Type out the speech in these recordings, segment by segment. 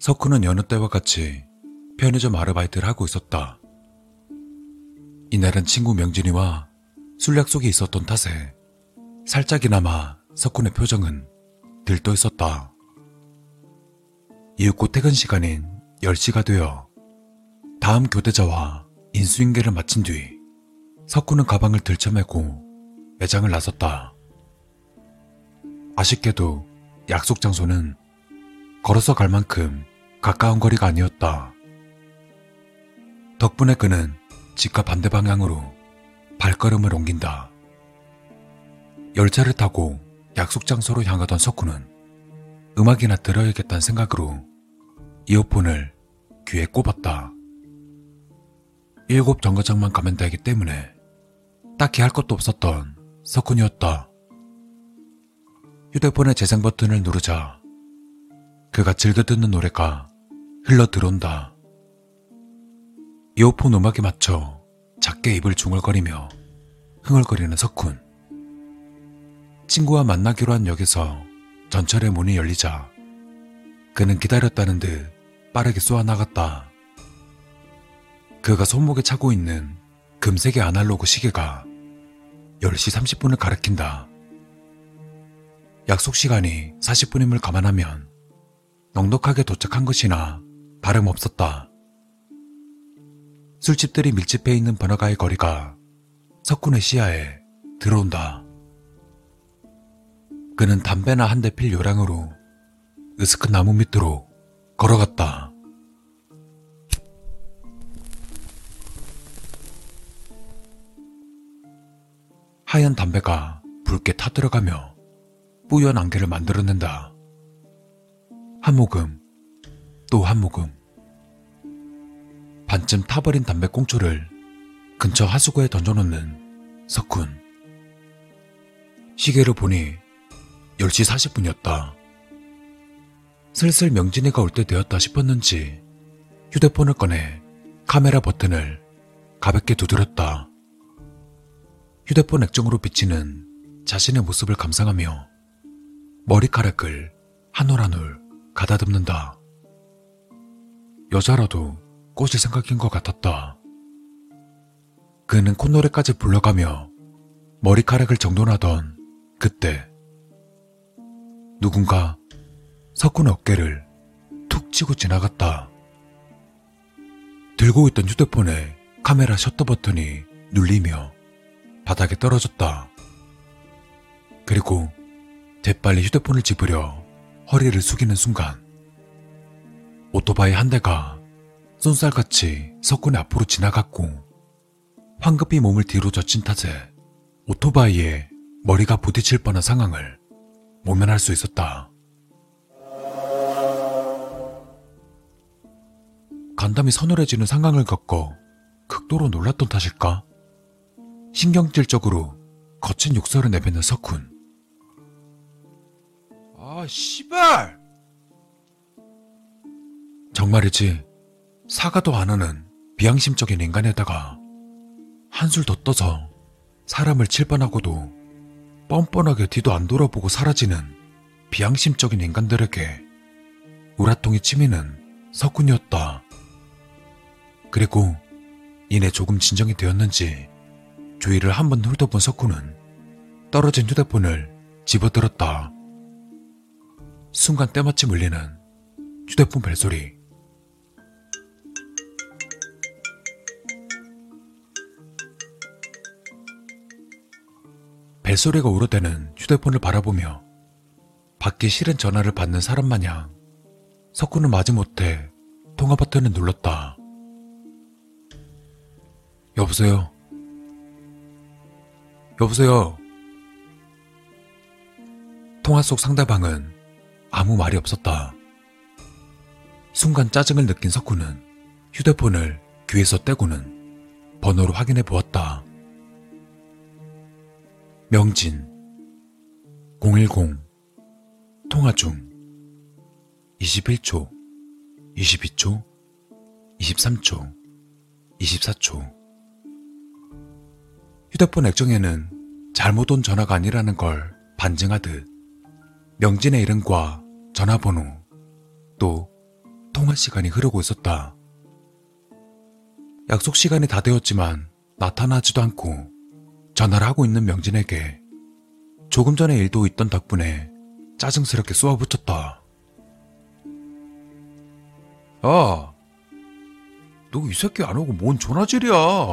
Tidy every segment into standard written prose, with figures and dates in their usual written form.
석훈은 여느 때와 같이 편의점 아르바이트를 하고 있었다. 이날은 친구 명진이와 술 약속이 있었던 탓에 살짝이나마 석훈의 표정은 들떠 있었다. 이윽고 퇴근 시간인 10시가 되어 다음 교대자와 인수인계를 마친 뒤 석훈은 가방을 들쳐매고 매장을 나섰다. 아쉽게도 약속 장소는 걸어서 갈 만큼 가까운 거리가 아니었다. 덕분에 그는 집과 반대 방향으로 발걸음을 옮긴다. 열차를 타고 약속 장소로 향하던 석훈은 음악이나 들어야겠다는 생각으로 이어폰을 귀에 꼽았다. 7 정거장만 가면 되기 때문에 딱히 할 것도 없었던 석훈이었다. 휴대폰의 재생 버튼을 누르자 그가 즐겨 듣는 노래가 흘러 들어온다. 이어폰 음악에 맞춰 작게 입을 중얼거리며 흥얼거리는 석훈. 친구와 만나기로 한 역에서 전철의 문이 열리자 그는 기다렸다는 듯 빠르게 쏘아나갔다. 그가 손목에 차고 있는 금색의 아날로그 시계가 10시 30분을 가리킨다. 약속 시간이 40분임을 감안하면 넉넉하게 도착한 것이나 다름없었다. 술집들이 밀집해 있는 번화가의 거리가 석훈의 시야에 들어온다. 그는 담배나 한 대 필 요량으로 으스큰 나무 밑으로 걸어갔다. 하얀 담배가 붉게 타들어가며 뿌연 안개를 만들어낸다. 한 모금, 또 한 모금. 반쯤 타버린 담배꽁초를 근처 하수구에 던져놓는 석훈. 시계를 보니 10시 40분이었다. 슬슬 명진이가 올 때 되었다 싶었는지 휴대폰을 꺼내 카메라 버튼을 가볍게 두드렸다. 휴대폰 액정으로 비치는 자신의 모습을 감상하며 머리카락을 한 올 한 올 가다듬는다. 여자라도 꼬실 생각인 것 같았다. 그는 콧노래까지 불러가며 머리카락을 정돈하던 그때 누군가 석훈의 어깨를 툭 치고 지나갔다. 들고 있던 휴대폰의 카메라 셔터 버튼이 눌리며 바닥에 떨어졌다. 그리고 재빨리 휴대폰을 집으려 허리를 숙이는 순간 오토바이 한 대가 쏜살같이 석훈의 앞으로 지나갔고 황급히 몸을 뒤로 젖힌 탓에 오토바이에 머리가 부딪힐 뻔한 상황을 모면할 수 있었다. 간담이 서늘해지는 상황을 겪어 극도로 놀랐던 탓일까? 신경질적으로 거친 욕설을 내뱉는 석훈. 아, 씨발! 정말이지 사과도 안 하는 비양심적인 인간에다가 한술 더 떠서 사람을 칠 뻔하고도 뻔뻔하게 뒤도 안 돌아보고 사라지는 비양심적인 인간들에게 우라통이 치미는 석훈이었다. 그리고 이내 조금 진정이 되었는지 주위를 한번 훑어본 석훈은 떨어진 휴대폰을 집어들었다. 순간 때마침 울리는 휴대폰 벨소리. 벨소리가 울어대는 휴대폰을 바라보며 받기 싫은 전화를 받는 사람 마냥 석훈은 마지못해 통화 버튼을 눌렀다. 여보세요? 여보세요? 통화 속 상대방은 아무 말이 없었다. 순간 짜증을 느낀 석훈은 휴대폰을 귀에서 떼고는 번호를 확인해 보았다. 명진 010 통화 중 21초 22초 23초 24초. 휴대폰 액정에는 잘못 온 전화가 아니라는 걸 반증하듯 명진의 이름과 전화번호 또 통화 시간이 흐르고 있었다. 약속 시간이 다 되었지만 나타나지도 않고 전화를 하고 있는 명진에게 조금 전에 일도 있던 덕분에 짜증스럽게 쏘아붙였다. 야, 너 이 새끼 안 오고 뭔 전화질이야.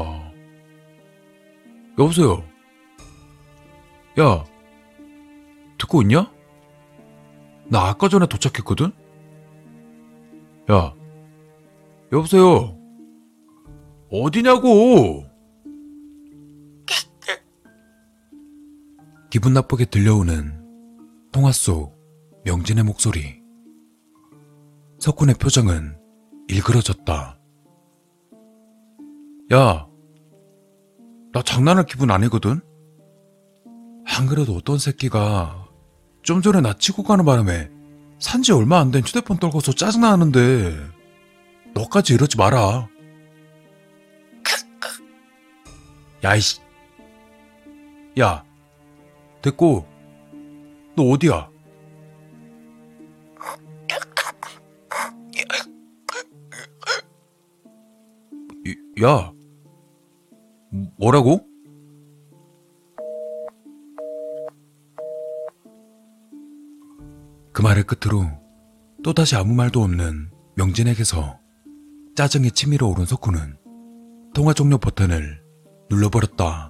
여보세요. 야, 듣고 있냐? 나 아까 전에 도착했거든? 야, 여보세요. 어디냐고! 기분 나쁘게 들려오는 통화 속 명진의 목소리. 석훈의 표정은 일그러졌다. 야, 나 장난할 기분 아니거든? 안 그래도 어떤 새끼가 좀 전에 나 치고 가는 바람에 산지 얼마 안 된 휴대폰 떨궈서 짜증나는데 너까지 이러지 마라. 야, 이씨. 야, 됐고, 너 어디야? 야, 뭐라고? 그 말을 끝으로 또다시 아무 말도 없는 명진에게서 짜증이 치밀어 오른 석훈은 통화 종료 버튼을 눌러버렸다.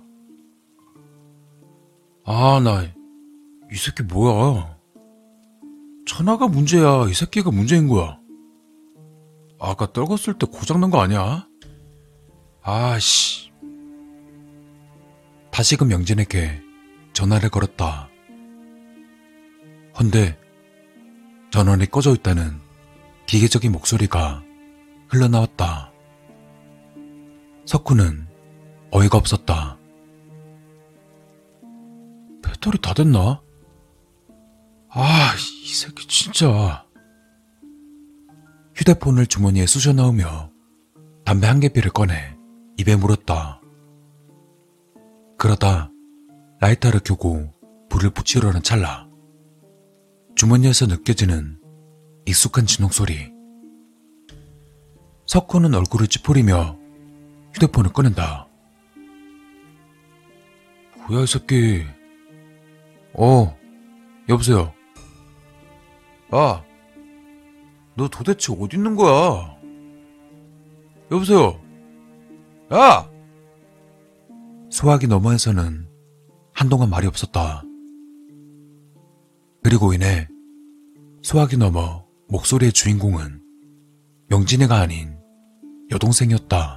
아, 이 새끼 뭐야? 전화가 문제야. 이 새끼가 문제인 거야. 아까 떨궜을 때 고장난 거 아니야? 아씨. 다시금 명진에게 전화를 걸었다. 헌데 전원이 꺼져 있다는 기계적인 목소리가 흘러나왔다. 석훈은 어이가 없었다. 배터리 다 됐나? 아, 이 새끼 진짜. 휴대폰을 주머니에 쑤셔 넣으며 담배 한 개피를 꺼내 입에 물었다. 그러다 라이터를 켜고 불을 붙이려는 찰나 주머니에서 느껴지는 익숙한 진동소리. 석훈은 얼굴을 찌푸리며 휴대폰을 꺼낸다. 뭐야 이 새끼. 여보세요. 야, 너 도대체 어디 있는 거야? 여보세요. 야! 소화기 너머에서는 한동안 말이 없었다. 그리고 이내 소화기 너머 목소리의 주인공은 명진이가 아닌 여동생이었다.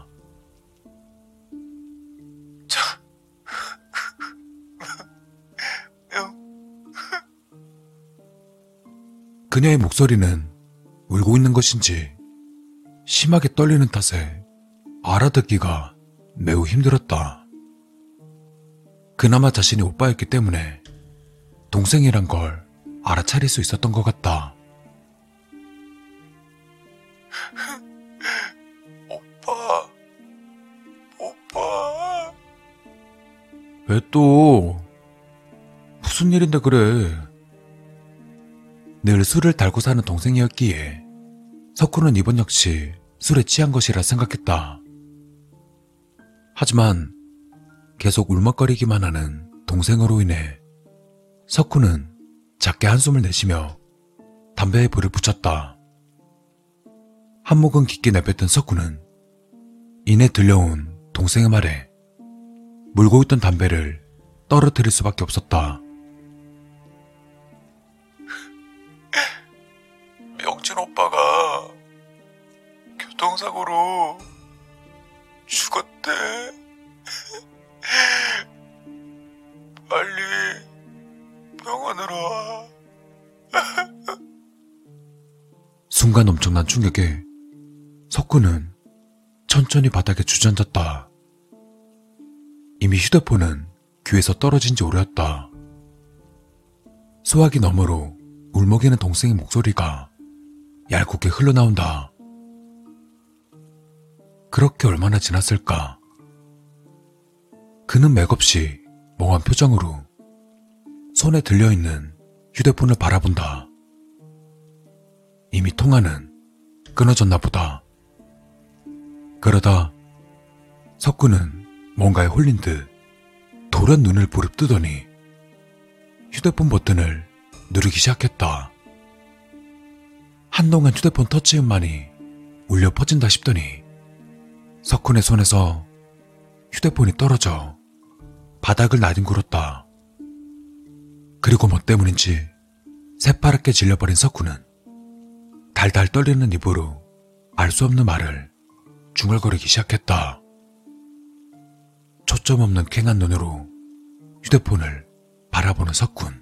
그녀의 목소리는 울고 있는 것인지 심하게 떨리는 탓에 알아듣기가 매우 힘들었다. 그나마 자신이 오빠였기 때문에 동생이란 걸 알아차릴 수 있었던 것 같다. 오빠. 왜 또? 무슨 일인데 그래? 늘 술을 달고 사는 동생이었기에 석훈은 이번 역시 술에 취한 것이라 생각했다. 하지만 계속 울먹거리기만 하는 동생으로 인해 석훈은 작게 한숨을 내쉬며 담배에 불을 붙였다. 한 모금 깊게 내뱉은 석훈은 이내 들려온 동생의 말에 물고 있던 담배를 떨어뜨릴 수밖에 없었다. 명진 오빠가 교통사고로 죽었대. 빨리 병원으로 와. 순간 엄청난 충격에 석훈은 천천히 바닥에 주저앉았다. 이미 휴대폰은 귀에서 떨어진 지 오래였다. 소화기 너머로 울먹이는 동생의 목소리가 얄궂게 흘러나온다. 그렇게 얼마나 지났을까? 그는 맥없이 멍한 표정으로 손에 들려있는 휴대폰을 바라본다. 이미 통화는 끊어졌나 보다. 그러다 석구는 뭔가에 홀린 듯 돌연 눈을 부릅뜨더니 휴대폰 버튼을 누르기 시작했다. 한동안 휴대폰 터치음만이 울려 퍼진다 싶더니 석훈의 손에서 휴대폰이 떨어져 바닥을 나뒹굴었다. 그리고 뭐 때문인지 새파랗게 질려버린 석훈은 달달 떨리는 입으로 알 수 없는 말을 중얼거리기 시작했다. 초점 없는 퀭한 눈으로 휴대폰을 바라보는 석훈.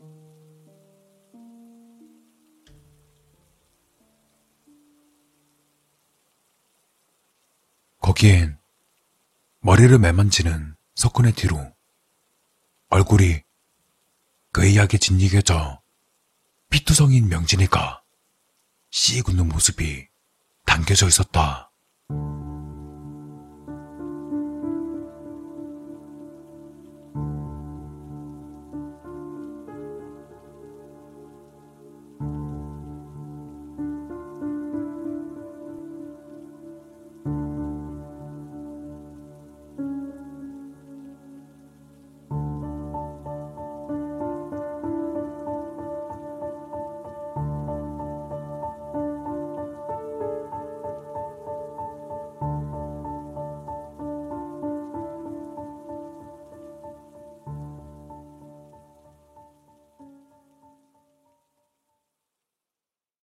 거기엔 머리를 매만지는 석훈의 뒤로 얼굴이 그이하게 짓이겨져 피투성이인 명진이가 씩 웃는 모습이 담겨져 있었다.